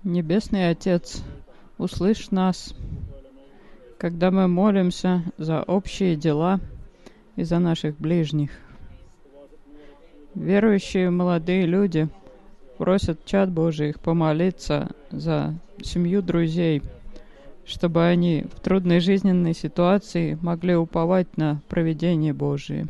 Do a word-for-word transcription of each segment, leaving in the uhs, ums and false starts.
Небесный Отец, услышь нас, когда мы молимся за общие дела и за наших ближних. Верующие молодые люди просят чад Божиих помолиться за семью друзей, чтобы они в трудной жизненной ситуации могли уповать на провидение Божие.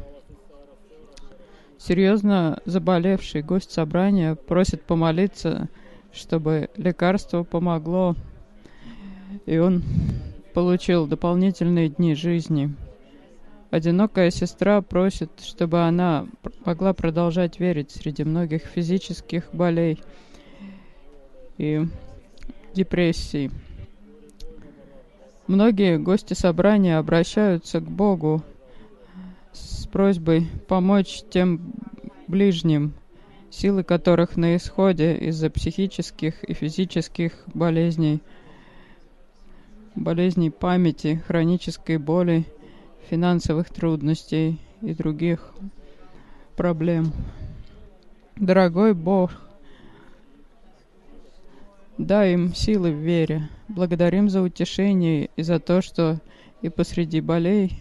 Серьезно заболевший гость собрания просит помолиться, чтобы лекарство помогло, и он получил дополнительные дни жизни. Одинокая сестра просит, чтобы она могла продолжать верить среди многих физических болей и депрессий. Многие гости собрания обращаются к Богу с просьбой помочь тем ближним, силы которых на исходе из-за психических и физических болезней, болезней памяти, хронической боли, финансовых трудностей и других проблем. Дорогой Бог, дай им силы в вере. Благодарим за утешение и за то, что и посреди болей,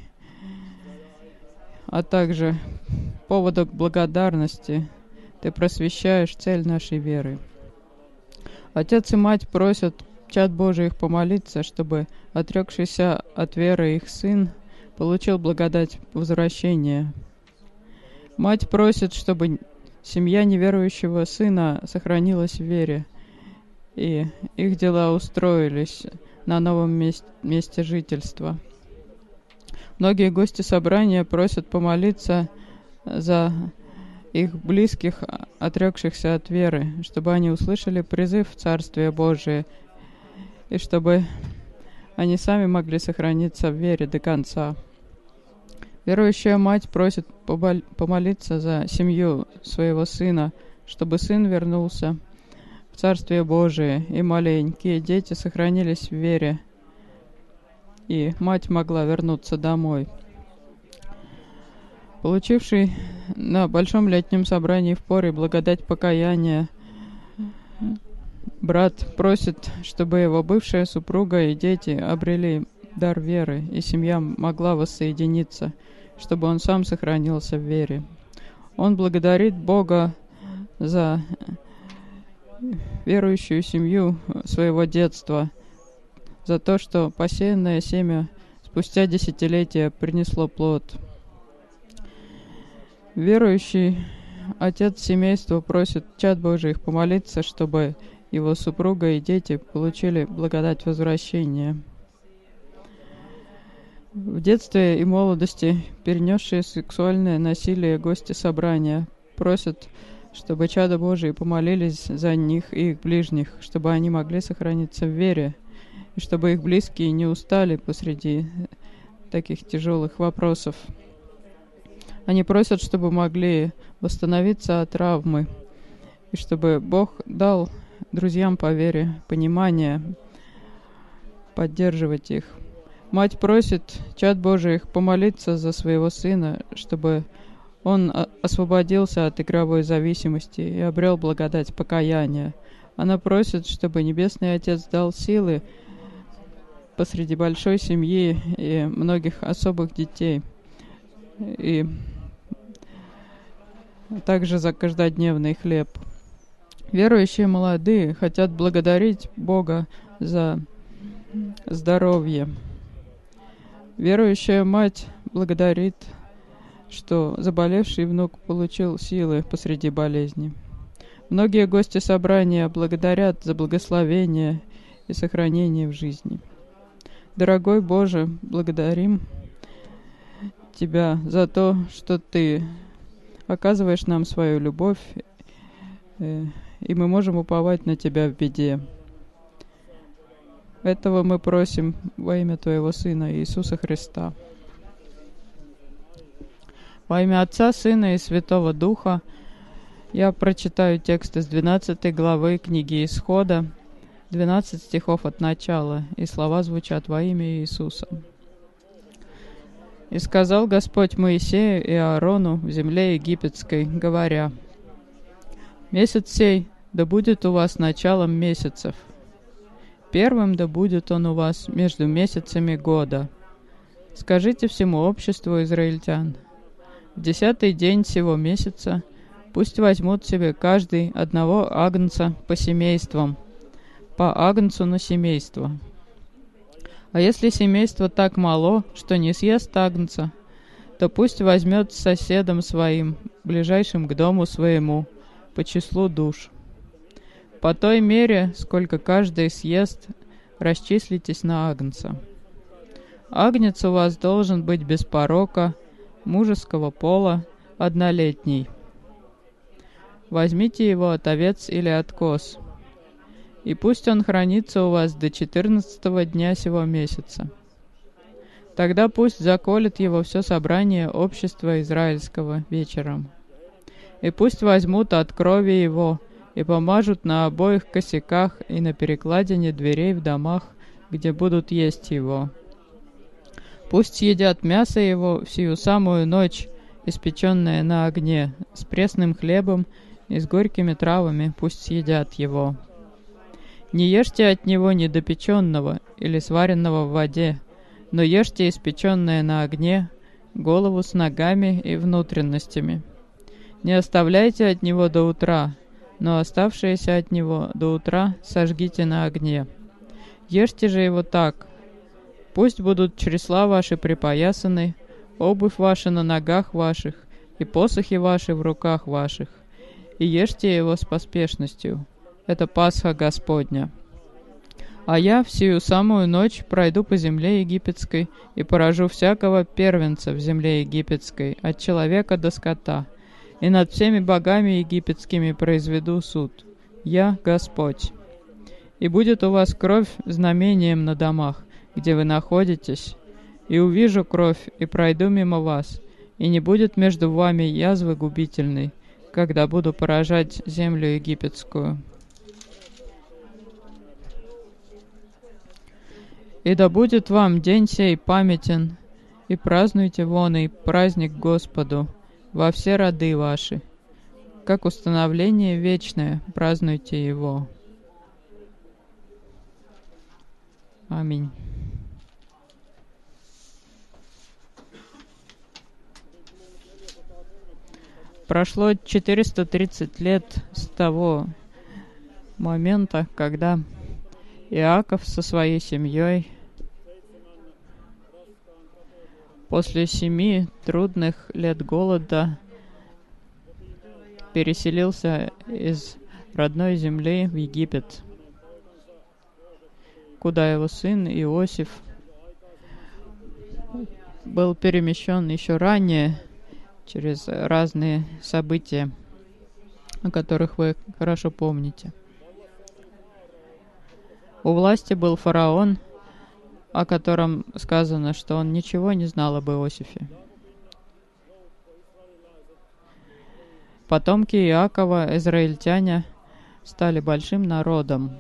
а также повода к благодарности Ты просвещаешь цель нашей веры. Отец и мать просят чад Божий их помолиться, чтобы отрекшийся от веры их сын получил благодать возвращения. Мать просит, чтобы семья неверующего сына сохранилась в вере, и их дела устроились на новом месте, месте жительства. Многие гости собрания просят помолиться за их близких, отрекшихся от веры, чтобы они услышали призыв в Царствие Божие, и чтобы они сами могли сохраниться в вере до конца. Верующая мать просит помолиться за семью своего сына, чтобы сын вернулся в Царствие Божие, и маленькие дети сохранились в вере, и мать могла вернуться домой. Получивший на большом летнем собрании в Поре благодать покаяния, брат просит, чтобы его бывшая супруга и дети обрели дар веры, и семья могла воссоединиться, чтобы он сам сохранился в вере. Он благодарит Бога за верующую семью своего детства, за то, что посеянное семя спустя десятилетия принесло плод. Верующий отец семейства просит чад Божий их помолиться, чтобы его супруга и дети получили благодать возвращения. В детстве и молодости перенесшие сексуальное насилие гости собрания просят, чтобы чада Божии помолились за них и их ближних, чтобы они могли сохраниться в вере, и чтобы их близкие не устали посреди таких тяжелых вопросов. Они просят, чтобы могли восстановиться от травмы, и чтобы Бог дал друзьям по вере понимание, поддерживать их. Мать просит чад Божий их помолиться за своего сына, чтобы он освободился от игровой зависимости и обрел благодать покаяния. Она просит, чтобы Небесный Отец дал силы посреди большой семьи и многих особых детей, и также за каждодневный хлеб. Верующие молодые хотят благодарить Бога за здоровье. Верующая мать благодарит, что заболевший внук получил силы посреди болезни. Многие гости собрания благодарят за благословение и сохранение в жизни. Дорогой Боже, благодарим Тебя за то, что Ты оказываешь нам свою любовь, и мы можем уповать на Тебя в беде. Этого мы просим во имя Твоего Сына Иисуса Христа. Во имя Отца, Сына и Святого Духа я прочитаю текст из двенадцатой главы книги Исхода, двенадцать стихов от начала, и слова звучат во имя Иисуса. «И сказал Господь Моисею и Аарону в земле египетской, говоря: месяц сей да будет у вас началом месяцев, Первым да будет он у вас между месяцами года. Скажите всему обществу израильтян: в десятый день сего месяца пусть возьмут себе каждый одного агнца по семействам, по агнцу на семейство. А если семейство так мало, что не съест агнца, то пусть возьмет с соседом своим, ближайшим к дому своему, по числу душ. По той мере, сколько каждый съест, расчислитесь на агнца. Агнец у вас должен быть без порока, мужеского пола, однолетний. Возьмите его от овец или от коз, и пусть он хранится у вас до четырнадцатого дня сего месяца. Тогда пусть заколет его все собрание общества израильского вечером. И пусть возьмут от крови его и помажут на обоих косяках и на перекладине дверей в домах, где будут есть его. Пусть съедят мясо его в сию самую ночь, испеченное на огне, с пресным хлебом и с горькими травами, пусть съедят его. Не ешьте от него недопеченного или сваренного в воде, но ешьте испеченное на огне, голову с ногами и внутренностями. Не оставляйте от него до утра, но оставшееся от него до утра сожгите на огне. Ешьте же его так: пусть будут чресла ваши припоясаны, обувь ваша на ногах ваших, и посохи ваши в руках ваших, и ешьте его с поспешностью. Это Пасха Господня. А я в сию самую ночь пройду по земле египетской и поражу всякого первенца в земле египетской, от человека до скота, и над всеми богами египетскими произведу суд. Я Господь. И будет у вас кровь знамением на домах, где вы находитесь, и увижу кровь, и пройду мимо вас, и не будет между вами язвы губительной, когда буду поражать землю египетскую. И да будет вам день сей памятен, и празднуйте вон и праздник Господу во все роды ваши, как установление вечное празднуйте его. Аминь. Прошло четыреста тридцать лет с того момента, когда Иаков со своей семьей после семи трудных лет голода переселился из родной земли в Египет, куда его сын Иосиф был перемещен еще ранее через разные события, о которых вы хорошо помните. У власти был фараон, о котором сказано, что он ничего не знал об Иосифе. Потомки Иакова, израильтяне, стали большим народом.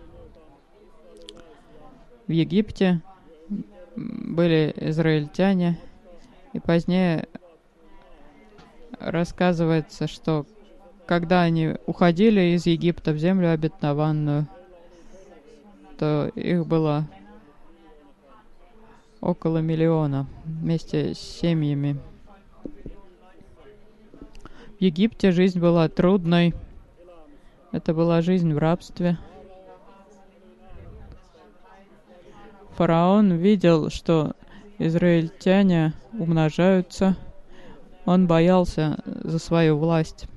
В Египте были израильтяне, и позднее рассказывается, что когда они уходили из Египта в землю обетованную, то их было около миллиона вместе с семьями. В Египте жизнь была трудной. Это была жизнь в рабстве. Фараон видел, что израильтяне умножаются. Он боялся за свою власть,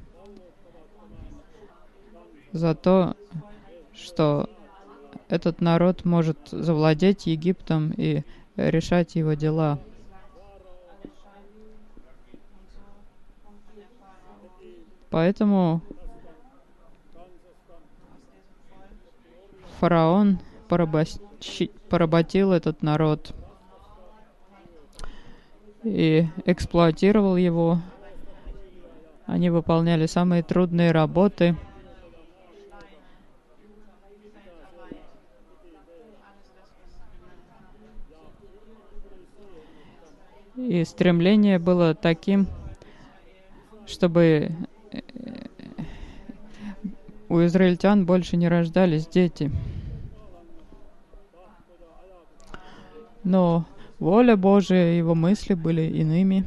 за то, что этот народ может завладеть Египтом и решать его дела. Поэтому фараон порабощи- поработил этот народ и эксплуатировал его. Они выполняли самые трудные работы. И стремление было таким, чтобы у израильтян больше не рождались дети. Но воля Божия и его мысли были иными.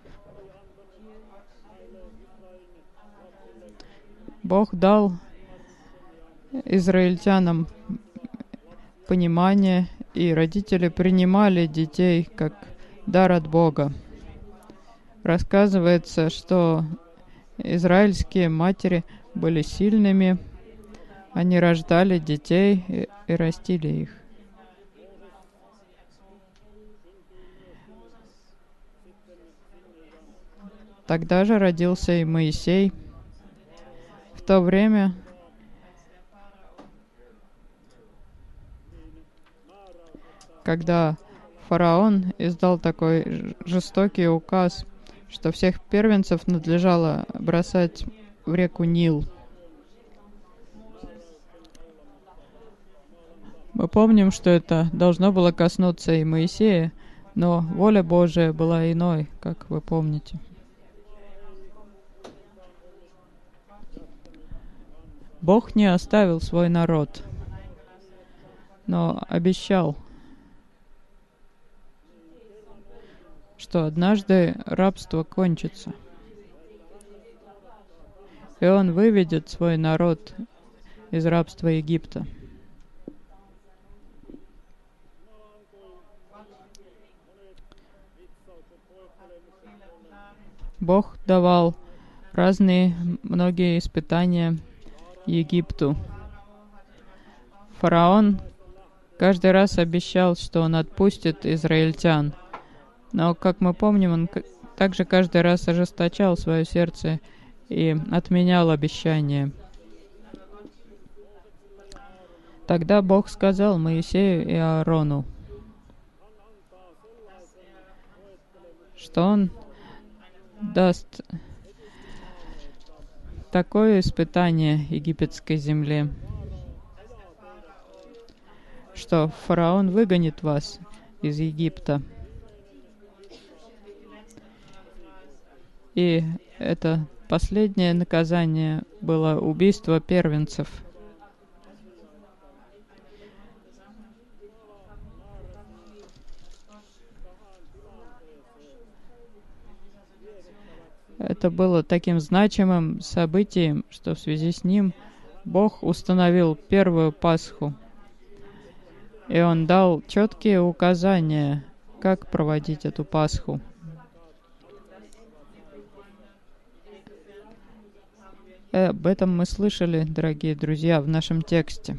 Бог дал израильтянам понимание, и родители принимали детей как дар от Бога. Рассказывается, что израильские матери были сильными, они рождали детей и, и растили их. Тогда же родился и Моисей. В то время когда фараон издал такой жестокий указ, что всех первенцев надлежало бросать в реку Нил. Мы помним, что это должно было коснуться и Моисея, но воля Божия была иной, как вы помните. Бог не оставил свой народ, но обещал, что однажды рабство кончится, и Он выведет свой народ из рабства Египта. Бог давал разные, многие испытания Египту. Фараон каждый раз обещал, что он отпустит израильтян. Но, как мы помним, он также каждый раз ожесточал свое сердце и отменял обещания. Тогда Бог сказал Моисею и Аарону, что Он даст такое испытание египетской земле, что фараон выгонит вас из Египта. И это последнее наказание было убийство первенцев. Это было таким значимым событием, что в связи с ним Бог установил первую Пасху. И Он дал четкие указания, как проводить эту Пасху. И об этом мы слышали, дорогие друзья, в нашем тексте.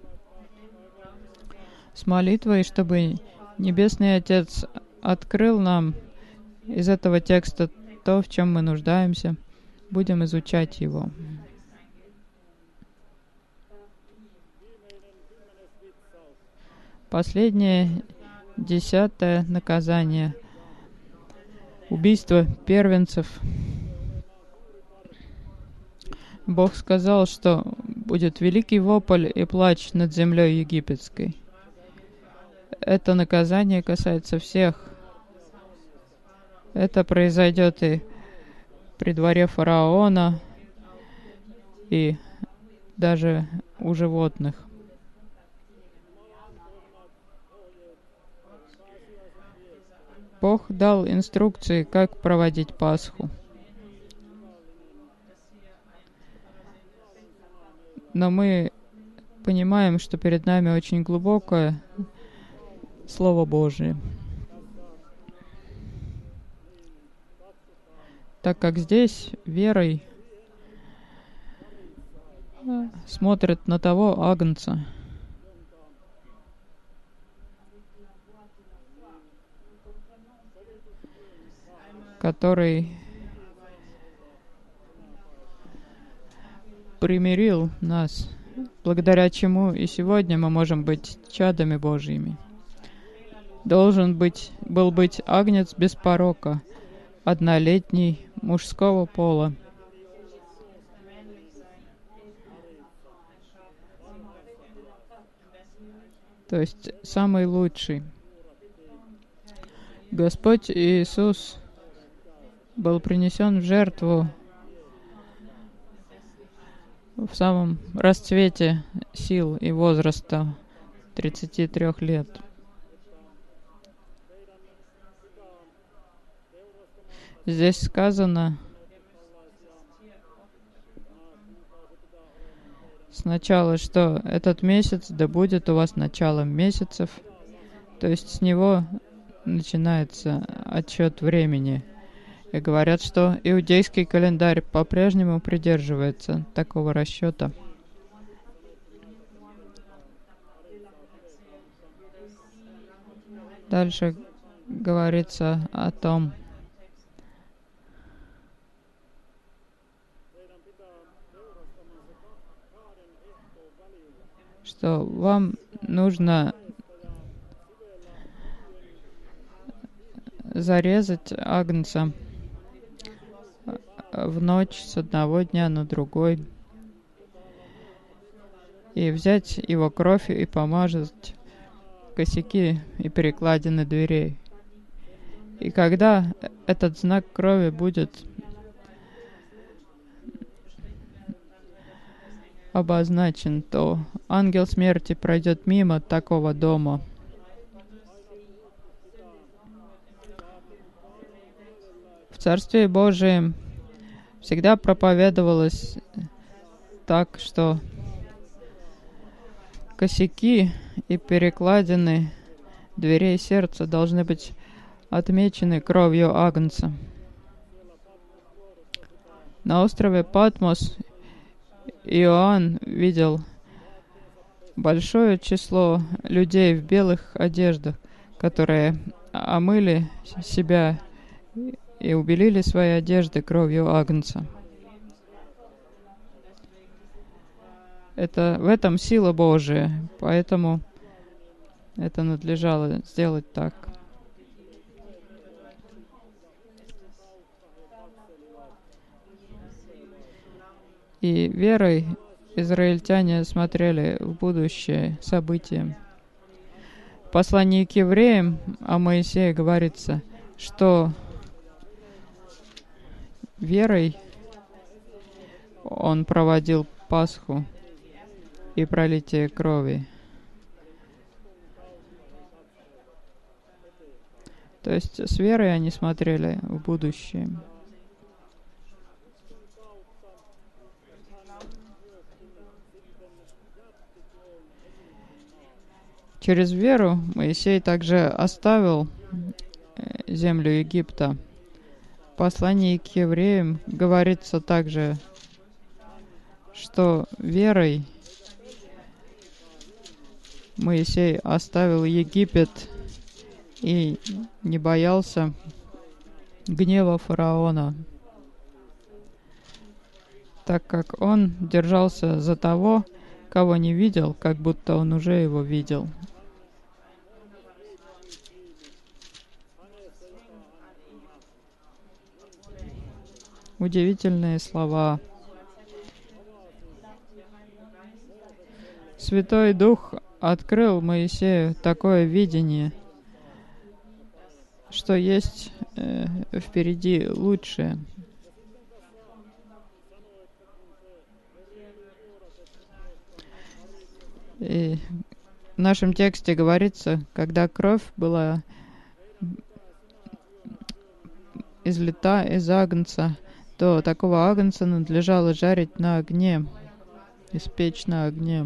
С молитвой, чтобы Небесный Отец открыл нам из этого текста то, в чем мы нуждаемся, будем изучать его. Последнее, десятое наказание. Убийство первенцев. Бог сказал, что будет великий вопль и плач над землей египетской. Это наказание касается всех. Это произойдет и при дворе фараона, и даже у животных. Бог дал инструкции, как проводить Пасху. Но мы понимаем, что перед нами очень глубокое Слово Божие. Так как здесь верой смотрят на того агнца, который примирил нас, благодаря чему и сегодня мы можем быть чадами Божьими. Должен быть, был быть агнец без порока, однолетний, мужского пола. То есть самый лучший. Господь Иисус был принесен в жертву в самом расцвете сил и возраста тридцати трёх лет. Здесь сказано сначала, что этот месяц да будет у вас началом месяцев, то есть с него начинается отсчет времени. И говорят, что иудейский календарь по-прежнему придерживается такого расчета. Дальше говорится о том, что вам нужно зарезать агнца в ночь с одного дня на другой и взять его кровь и помазать косяки и перекладины дверей. И когда этот знак крови будет обозначен, то ангел смерти пройдет мимо такого дома. В Царстве Божием всегда проповедовалось так, что косяки и перекладины дверей сердца должны быть отмечены кровью агнца. На острове Патмос Иоанн видел большое число людей в белых одеждах, которые омыли себя и убелили свои одежды кровью агнца. Это, в этом сила Божия, поэтому это надлежало сделать так. И верой израильтяне смотрели в будущее события. В послании к евреям о Моисее говорится, что верой он проводил Пасху и пролитие крови. То есть с верой они смотрели в будущее. Через веру Моисей также оставил землю Египта. В послании к евреям говорится также, что верой Моисей оставил Египет и не боялся гнева фараона, так как он держался за того, кого не видел, как будто он уже его видел. Удивительные слова. Святой Дух открыл Моисею такое видение, что есть э, впереди лучшее. И в нашем тексте говорится, когда кровь была излита из агнца, то такого агнца надлежало жарить на огне, испечь на огне.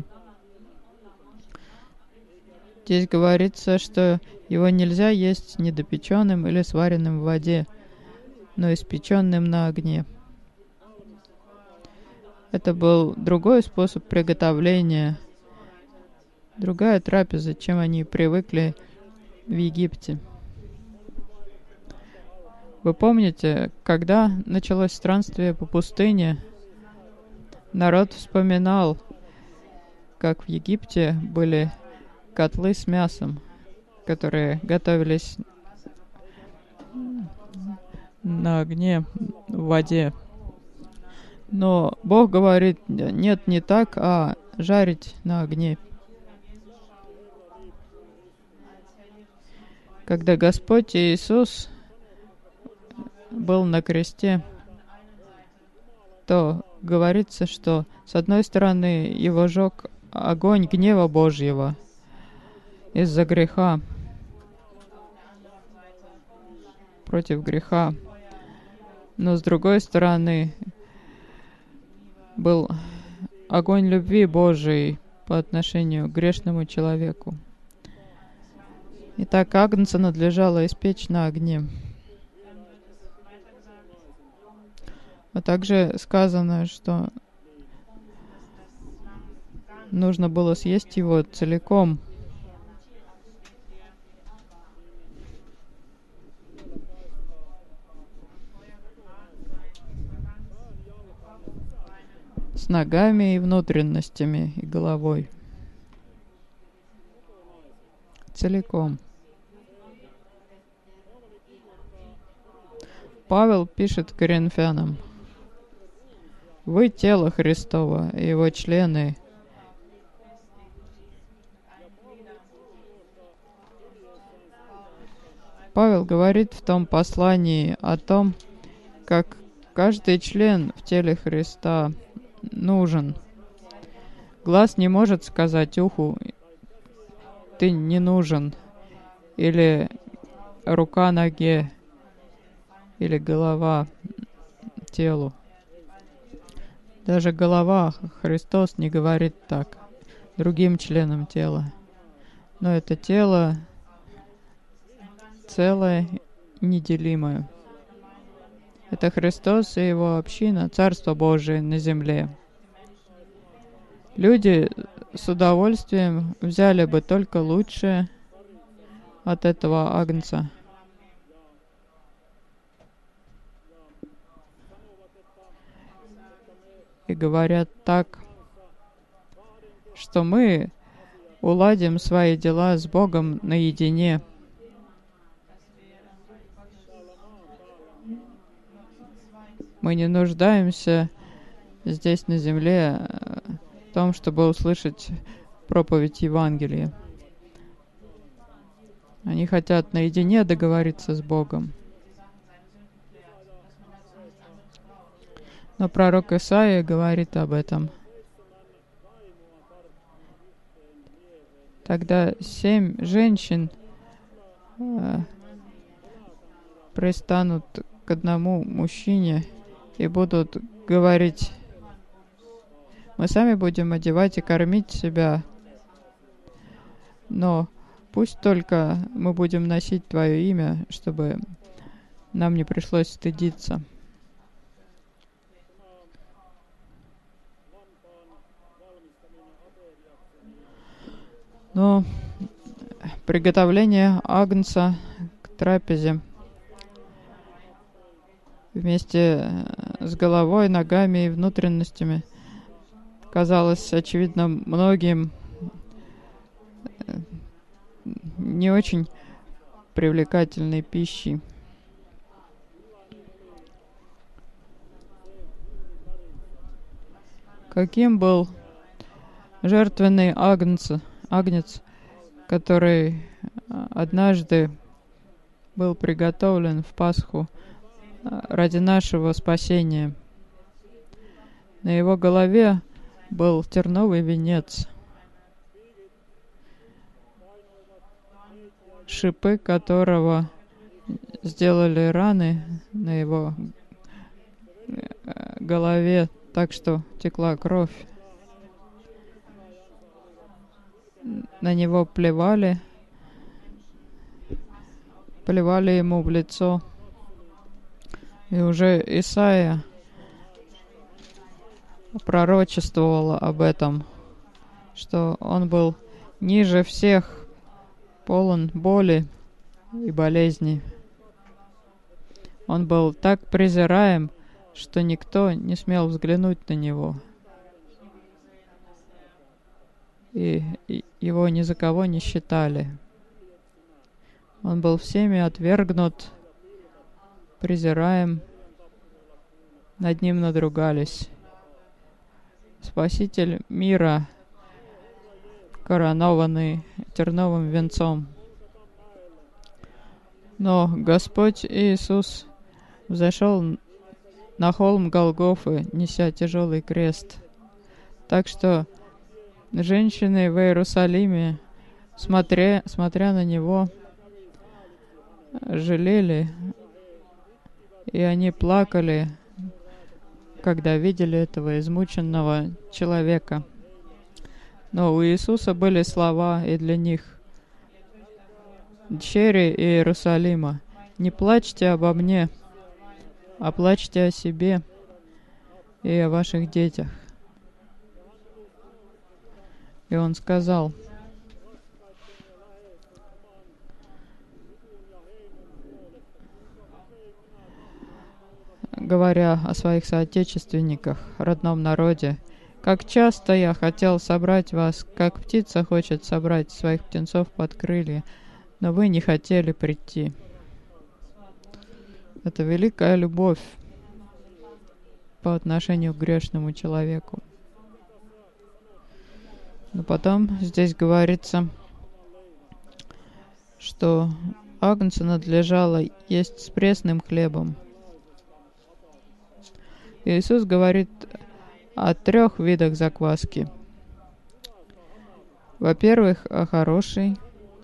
Здесь говорится, что его нельзя есть недопеченным или сваренным в воде, но испеченным на огне. Это был другой способ приготовления, другая трапеза, чем они привыкли в Египте. Вы помните, когда началось странствие по пустыне, народ вспоминал, как в Египте были котлы с мясом, которые готовились на огне в воде. Но Бог говорит, нет, не так, а жарить на огне. Когда Господь Иисус был на кресте, то говорится, что с одной стороны его жег огонь гнева Божьего из-за греха, против греха, Но с другой стороны, был огонь любви Божией по отношению к грешному человеку. Итак, агнца надлежало испечь на огне. А также сказано, что нужно было съесть его целиком. С ногами и внутренностями, и головой. Целиком. Павел пишет коринфянам: «Вы тело Христово, и его члены». Павел говорит в том послании о том, как каждый член в теле Христа нужен. Глаз не может сказать уху: «Ты не нужен», или рука ноге, или голова телу. Даже голова, Христос не говорит так другим членам тела. Но это тело целое, неделимое. Это Христос и Его община, Царство Божие на земле. Люди с удовольствием взяли бы только лучшее от этого агнца. И говорят так, что мы уладим свои дела с Богом наедине. Мы не нуждаемся здесь на земле в том, чтобы услышать проповедь Евангелия. Они хотят наедине договориться с Богом. Но пророк Исаия говорит об этом. Тогда семь женщин э, пристанут к одному мужчине и будут говорить: мы сами будем одевать и кормить себя, но пусть только мы будем носить Твое имя, чтобы нам не пришлось стыдиться. Но приготовление агнца к трапезе вместе с головой, ногами и внутренностями казалось, очевидно, многим не очень привлекательной пищей. Каким был жертвенный агнец, агнец, который однажды был приготовлен в Пасху ради нашего спасения. На его голове был терновый венец, шипы которого сделали раны на его голове, так что текла кровь. На него плевали, плевали ему в лицо. И уже Исаия пророчествовал об этом, что он был ниже всех, полон боли и болезней. Он был так презираем, что никто не смел взглянуть на него. И его ни за кого не считали. Он был всеми отвергнут, презираем, над ним надругались. Спаситель мира, коронованный терновым венцом. Но Господь Иисус взошел на холм Голгофы, неся тяжелый крест. Так что женщины в Иерусалиме, смотря, смотря на него, жалели И они плакали, когда видели этого измученного человека. Но у Иисуса были слова и для них: «Дщери Иерусалима, не плачьте обо мне, а плачьте о себе и о ваших детях». И Он сказал: говоря о своих соотечественниках, родном народе: «Как часто я хотел собрать вас, как птица хочет собрать своих птенцов под крылья, но вы не хотели прийти». Это великая любовь по отношению к грешному человеку. Но потом здесь говорится, что агнцу надлежало есть с пресным хлебом. Иисус говорит о трех видах закваски. Во-первых, о хорошей.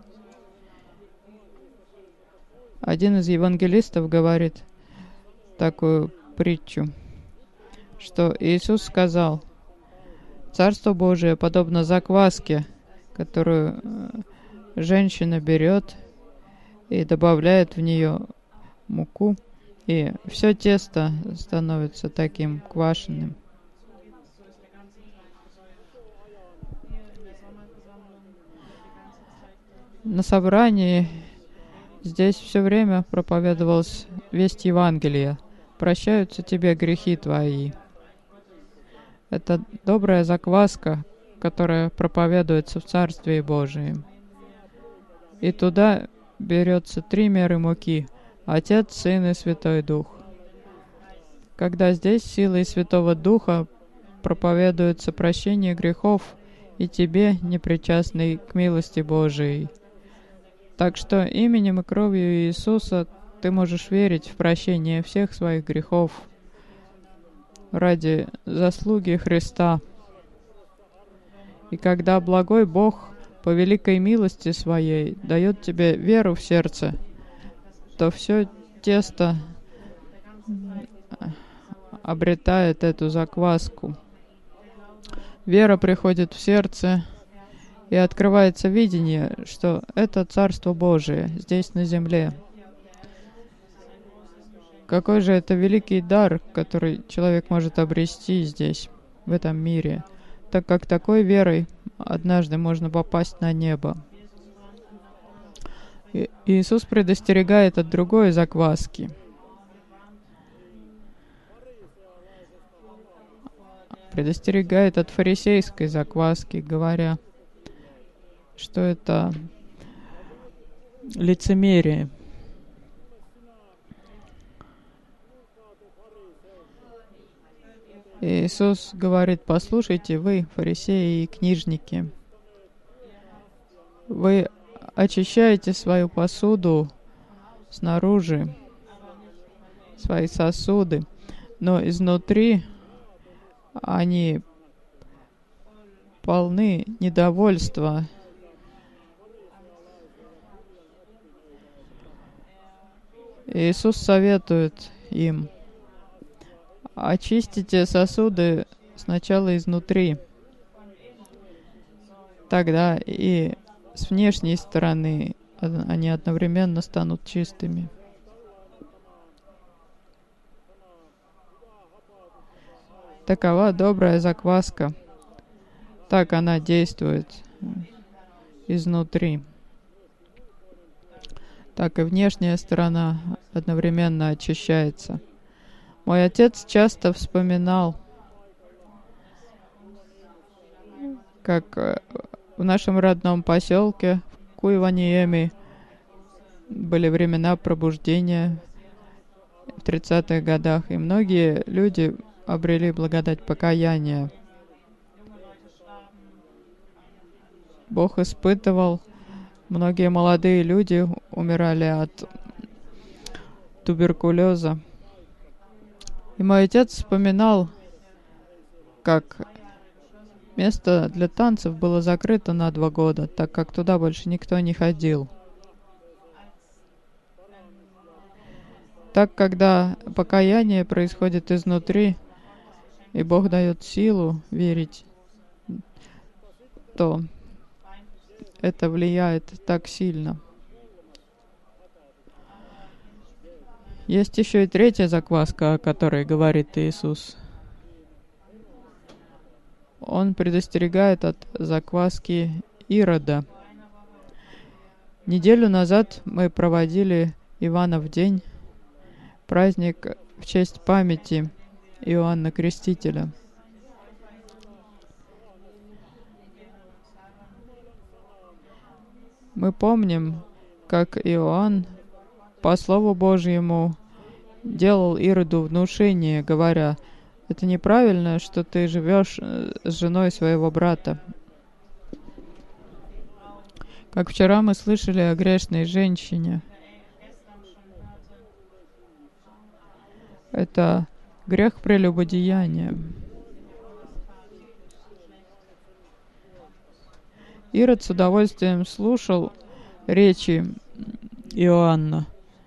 Один из евангелистов говорит такую притчу, что Иисус сказал: «Царство Божие подобно закваске, которую женщина берет и добавляет в нее муку, и все тесто становится таким квашеным». На собрании здесь все время проповедовалась весть Евангелия: «Прощаются тебе грехи твои». Это добрая закваска, которая проповедуется в Царстве Божием. И туда берется три меры муки: Отец, Сын и Святой Дух. Когда здесь силой Святого Духа проповедуется прощение грехов и тебе, непричастный к милости Божией. Так что именем и кровью Иисуса ты можешь верить в прощение всех своих грехов ради заслуги Христа. И когда благой Бог по великой милости Своей дает тебе веру в сердце, то все тесто обретает эту закваску. Вера приходит в сердце, и открывается видение, что это Царство Божие здесь на земле. Какой же это великий дар, который человек может обрести здесь, в этом мире, так как такой верой однажды можно попасть на небо. И Иисус предостерегает от другой закваски. Предостерегает от фарисейской закваски, говоря, что это лицемерие. И Иисус говорит: послушайте, вы, фарисеи и книжники, вы очищаете свою посуду снаружи, свои сосуды, но изнутри они полны недовольства. Иисус советует им: очистите сосуды сначала изнутри, тогда и с внешней стороны они одновременно станут чистыми. Такова добрая закваска. Так она действует изнутри. Так и внешняя сторона одновременно очищается. Мой отец часто вспоминал, как в нашем родном поселке, в Куйваниеме, были времена пробуждения в тридцатых годах, и многие люди обрели благодать покаяния. Бог испытывал, многие молодые люди умирали от туберкулеза. И мой отец вспоминал, как место для танцев было закрыто на два года, так как туда больше никто не ходил. Так, когда покаяние происходит изнутри, и Бог дает силу верить, то это влияет так сильно. Есть еще и третья закваска, о которой говорит Иисус. Он предостерегает от закваски Ирода. Неделю назад мы проводили Иванов день, праздник в честь памяти Иоанна Крестителя. Мы помним, как Иоанн по Слову Божьему делал Ироду внушение, говоря: «Это неправильно, что ты живешь с женой своего брата». Как вчера мы слышали о грешной женщине. Это грех прелюбодеяния. Ирод с удовольствием слушал речи Иоанна.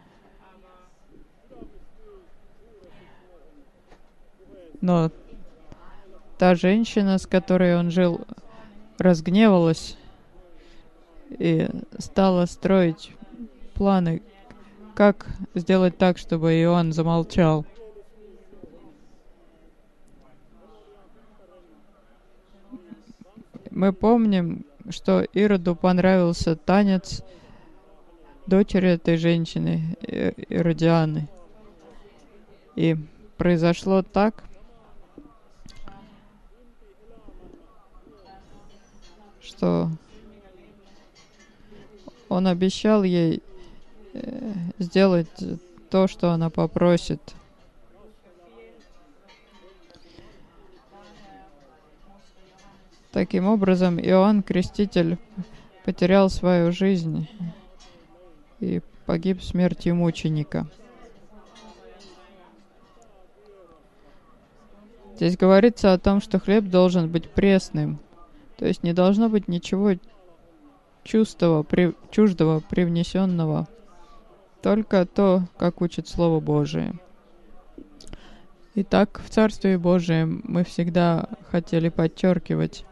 Но та женщина, с которой он жил, разгневалась и стала строить планы, как сделать так, чтобы Иоанн замолчал. Мы помним, что Ироду понравился танец дочери этой женщины, Иродианы. И произошло так, что он обещал ей сделать то, что она попросит. Таким образом, Иоанн Креститель потерял свою жизнь и погиб смертью мученика. Здесь говорится о том, что хлеб должен быть пресным, то есть не должно быть ничего чуждого, при, чуждого, привнесенного, только то, как учит Слово Божие. Итак, в Царстве Божием мы всегда хотели подчеркивать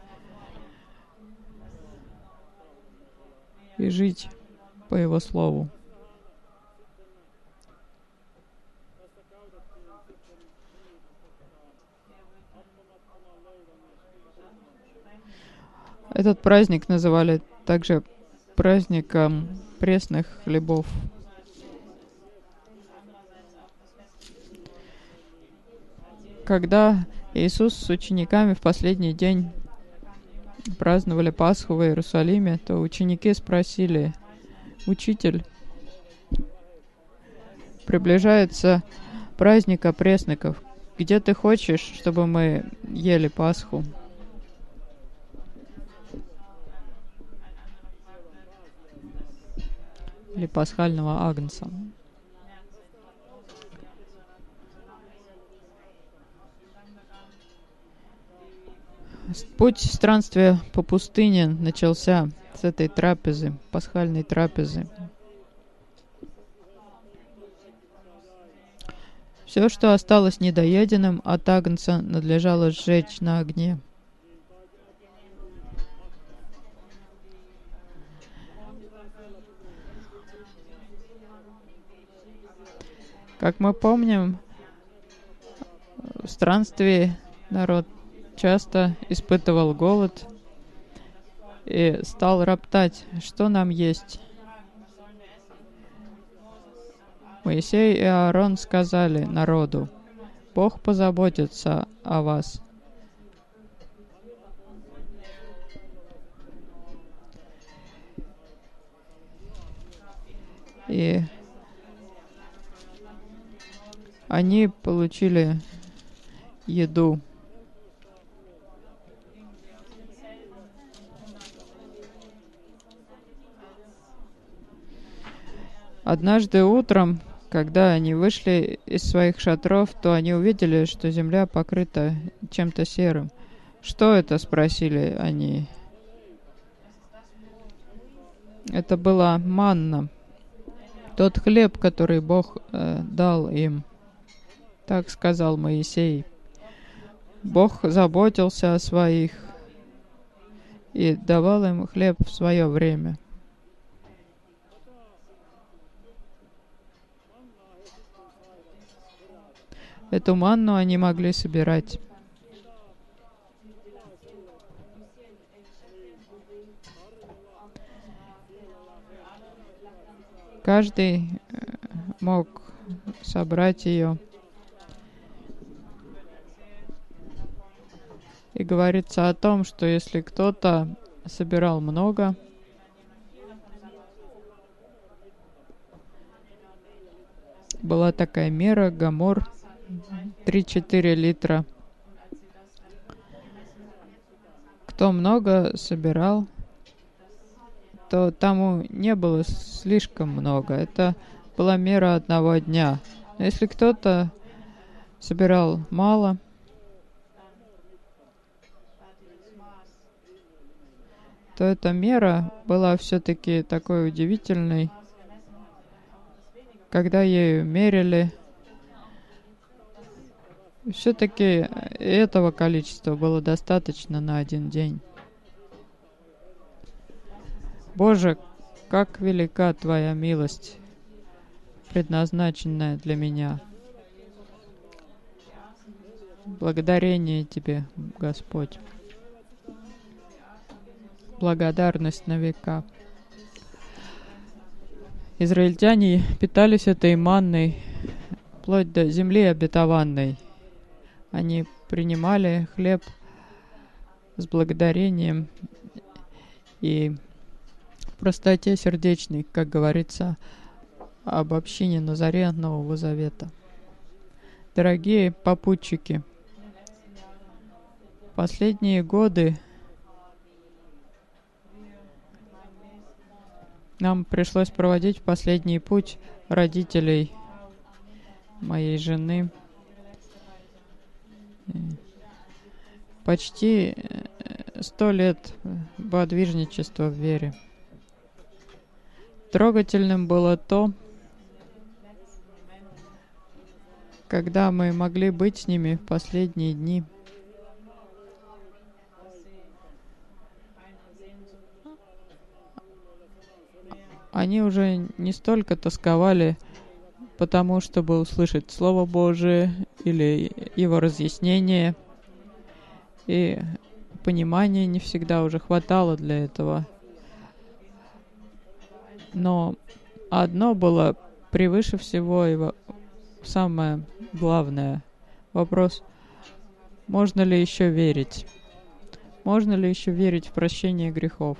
и жить по Его Слову. Этот праздник называли также праздником пресных хлебов. Когда Иисус с учениками в последний день праздновали Пасху в Иерусалиме, то ученики спросили: «Учитель, приближается праздник опресноков. Где ты хочешь, чтобы мы ели Пасху?» Или пасхального агнца. Путь странствия по пустыне начался с этой трапезы, пасхальной трапезы. Все, что осталось недоеденным от агнца, надлежало сжечь на огне. Как мы помним, в странстве народ часто испытывал голод и стал роптать: «Что нам есть?» Моисей и Аарон сказали народу: «Бог позаботится о вас». И они получили еду. Однажды утром, когда они вышли из своих шатров, то они увидели, что земля покрыта чем-то серым. «Что это?» — спросили они. Это была манна. тот хлеб, который Бог э, дал им. Так сказал Моисей. Бог заботился о своих и давал им хлеб в свое время. Эту манну они могли собирать. Каждый мог собрать ее. И говорится о том, что если кто-то собирал много, была такая мера, гамор, три-четыре литра. Кто много собирал, то тому не было слишком много. Это была мера одного дня. Но если кто-то собирал мало, то эта мера была все-таки такой удивительной. Когда ею мерили, все-таки этого количества было достаточно на один день. Боже, как велика Твоя милость, предназначенная для меня. Благодарение Тебе, Господь. Благодарность на века. Израильтяне питались этой манной вплоть до земли обетованной. Они принимали хлеб с благодарением и в простоте сердечной, как говорится об общине на заре Нового Завета. Дорогие попутчики, последние годы нам пришлось проводить последний путь родителей моей жены. Почти сто лет подвижничества в вере. Трогательным было то, когда мы могли быть с ними в последние дни. Они уже не столько тосковали потому, чтобы услышать Слово Божие или его разъяснение, и понимания не всегда уже хватало для этого. Но одно было превыше всего, и самое главное. Вопрос: можно ли еще верить? Можно ли еще верить в прощение грехов?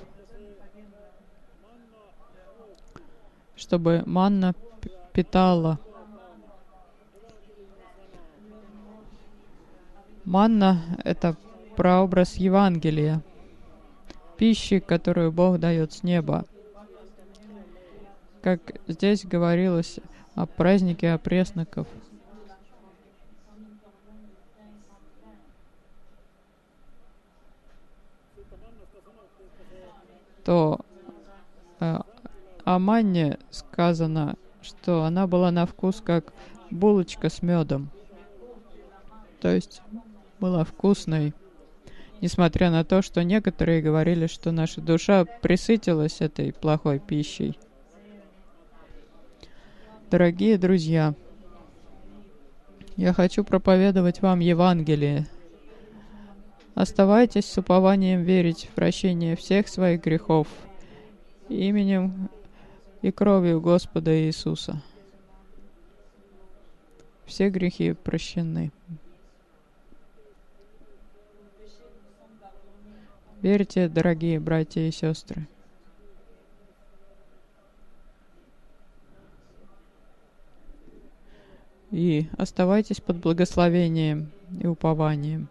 Чтобы манна питала. Манна — это прообраз Евангелия, пищи, которую Бог дает с неба. Как здесь говорилось о празднике опресноков. То э, о манне сказано, что она была на вкус как булочка с медом. То есть была вкусной, несмотря на то, что некоторые говорили, что наша душа пресытилась этой плохой пищей. Дорогие друзья, я хочу проповедовать вам Евангелие. Оставайтесь с упованием верить в прощение всех своих грехов именем и кровью Господа Иисуса. Все грехи прощены. Верьте, дорогие братья и сестры. И оставайтесь под благословением и упованием.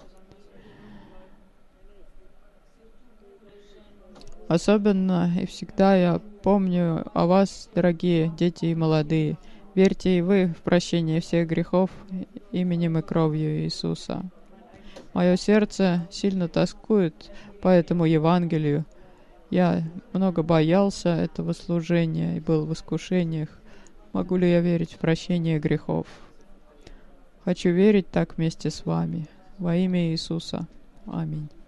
Особенно и всегда я помню о вас, дорогие дети и молодые. Верьте и вы в прощение всех грехов именем и кровью Иисуса. Мое сердце сильно тоскует по этому Евангелию. Я много боялся этого служения и был в искушениях, Могу ли я верить в прощение грехов? Хочу верить так вместе с вами. Во имя Иисуса. Аминь.